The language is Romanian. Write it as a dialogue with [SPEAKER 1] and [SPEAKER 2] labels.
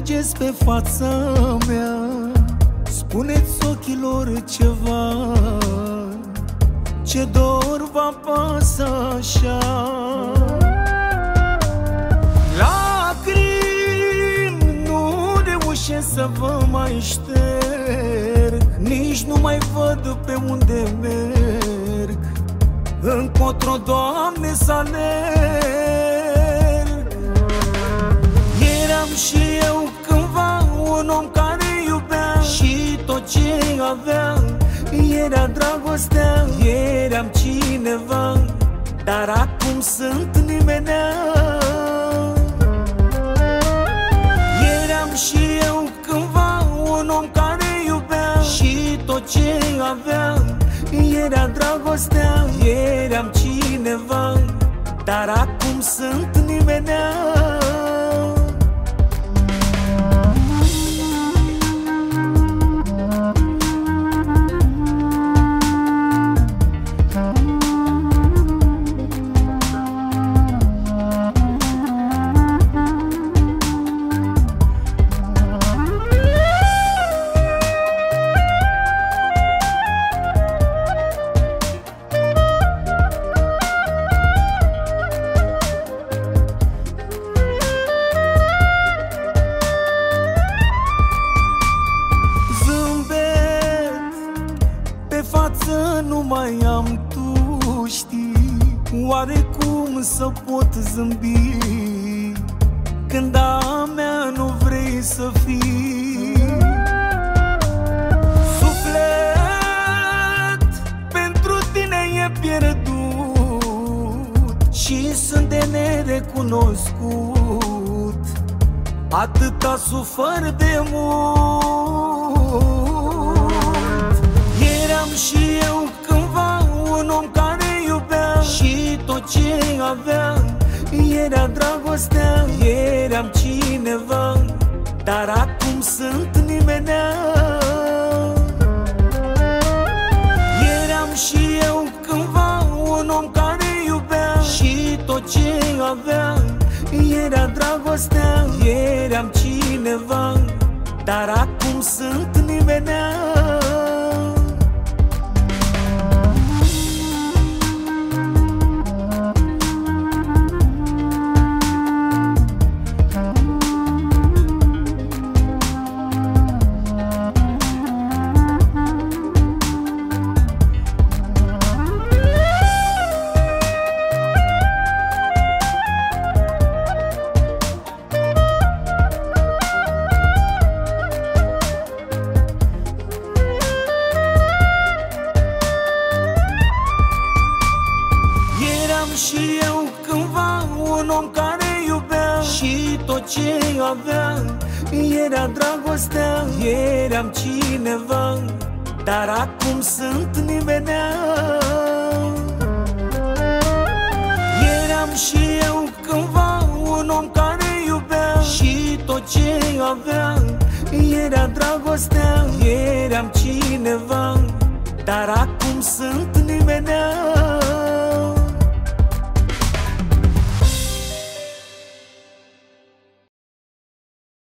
[SPEAKER 1] curgeți pe fața mea. Spuneți ochilor ceva, ce dor vă apasă așa. Lacrimi nu reușesc să vă mai șterg, nici nu mai văd pe unde merg, încotro, Doamne, să alerg. Eram și eu cândva un om care iubea și tot ce avea era dragostea. Eram cineva, dar acum sunt nimenea. Eram și eu cândva un om care iubea și tot ce avea era dragostea. Eram cineva, dar acum sunt nimenea. Nu mai am, tu știi, oare cum să pot zâmbi când a mea nu vrei să fii? Suflet pentru tine e pierdut și sunt de nerecunoscut, atâta sufăr de mult. Eram și eu cândva un om care iubea și tot ce avea era dragostea. Eram cineva, dar acum sunt nimenea. Eram și eu cândva un om care iubea și tot ce avea era dragostea. Eram cineva, dar acum sunt nimenea. Și eu cândva un om care iubea și tot ce avea era dragostea. Eram cineva, dar acum sunt nimenea. Eram și eu cândva un om care iubea și tot ce avea era dragostea. Eram cineva, dar acum sunt nimenea.